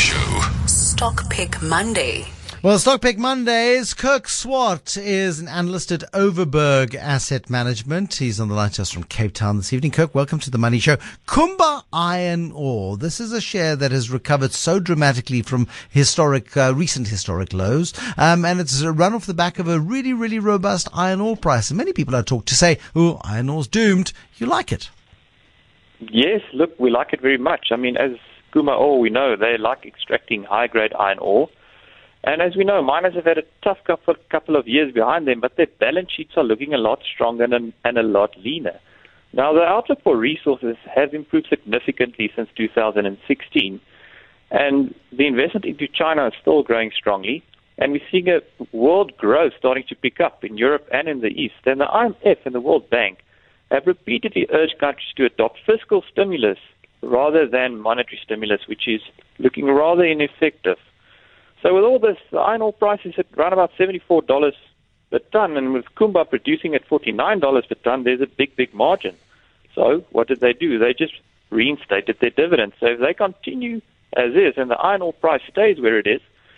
Show. Stock Pick Monday. Well, Stock Pick Mondays. Kirk Swart is an analyst at Overberg Asset Management. He's on the line to us from Cape Town this evening. Kirk, welcome to the Money Show. Kumba Iron Ore. This is a share that has recovered so dramatically from recent historic lows. And it's run off the back of a really, really robust iron ore price. And many people I talk to say, oh, iron ore's doomed. You like it? Yes, look, we like it very much. I mean, as Kumba Ore, we know they like extracting high-grade iron ore. And as we know, miners have had a tough couple of years behind them, but their balance sheets are looking a lot stronger and a lot leaner. Now, the outlook for resources has improved significantly since 2016, and the investment into China is still growing strongly, and we're seeing a world growth starting to pick up in Europe and in the East. And the IMF and the World Bank have repeatedly urged countries to adopt fiscal stimulus rather than monetary stimulus, which is looking rather ineffective. So with all this, the iron ore price is at around about $74 per ton, and with Kumba producing at $49 per ton, there's a big, big margin. So what did they do? They just reinstated their dividends. So if they continue as is and the iron ore price stays where it is,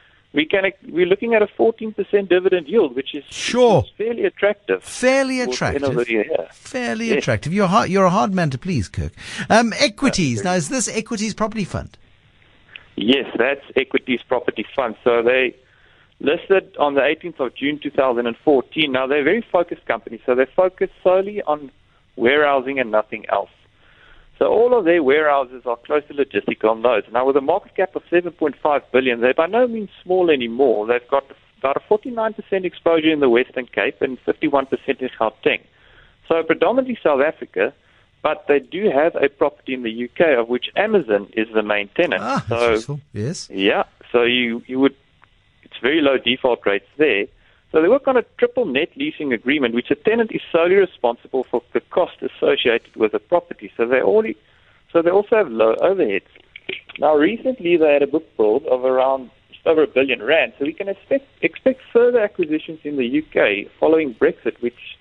we're looking at a 14% dividend yield, which is fairly attractive. Fairly attractive. Fairly attractive. You're a hard man to please, Kirk. Equities. Now, is this Equities Property Fund? Yes, that's Equities Property Fund. So they listed on the 18th of June 2014. Now, they're a very focused company, so they focus solely on warehousing and nothing else. So all of their warehouses are close to logistical nodes. Now, with a market cap of $7.5 billion, they're by no means small anymore. They've got about a 49% exposure in the Western Cape and 51% in Gauteng. So predominantly South Africa, but they do have a property in the UK, of which Amazon is the main tenant. That's useful. Yes. Yeah, so it's very low default rates there. So they work on a triple net leasing agreement, which the tenant is solely responsible for the cost associated with the property. So they also have low overheads. Now, recently they had a book build of around just over R1 billion. So we can expect further acquisitions in the UK following Brexit,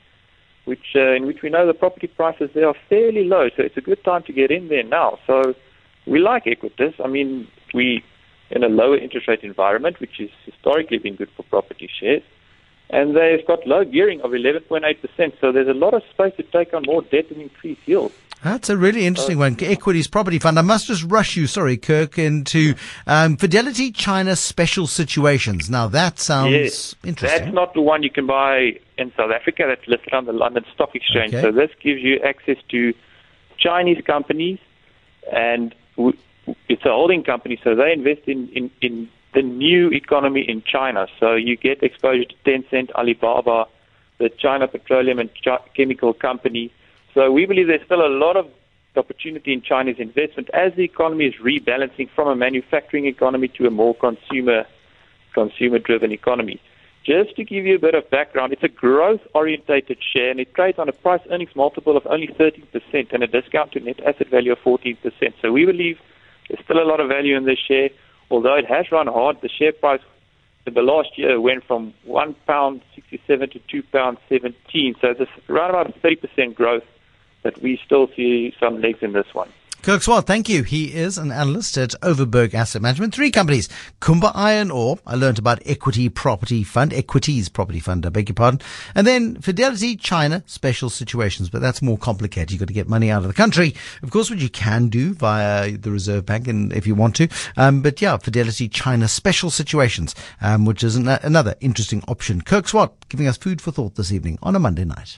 in which we know the property prices there are fairly low. So it's a good time to get in there now. So we like Equities. I mean, we in a lower interest rate environment, which has historically been good for property shares. And they've got low gearing of 11.8%, so there's a lot of space to take on more debt and increase yield. That's a really interesting one. Equities Property Fund. I must just rush you, Kirk, into Fidelity China Special Situations. Now, that sounds interesting. That's not the one you can buy in South Africa. That's listed on the London Stock Exchange. Okay. So this gives you access to Chinese companies, and it's a holding company, so they invest in the new economy in China. So you get exposure to Tencent, Alibaba, the China Petroleum and Chemical Company. So we believe there's still a lot of opportunity in China's investment as the economy is rebalancing from a manufacturing economy to a more consumer-driven economy. Just to give you a bit of background, it's a growth-orientated share, and it trades on a price-earnings multiple of only 13% and a discount to net asset value of 14%. So we believe there's still a lot of value in this share. Although it has run hard, the share price in the last year went from £1.67 to £2.17. So there's around about a 30% growth, but we still see some legs in this one. Kirk Swart, thank you. He is an analyst at Overberg Asset Management. 3 companies. Kumba Iron Ore. I learned about Equities Property Fund, I beg your pardon. And then Fidelity China Special Situations. But that's more complicated. You've got to get money out of the country. Of course, which you can do via the Reserve Bank and if you want to. But yeah, Fidelity China Special Situations, which is another interesting option. Kirk Swart giving us food for thought this evening on a Monday night.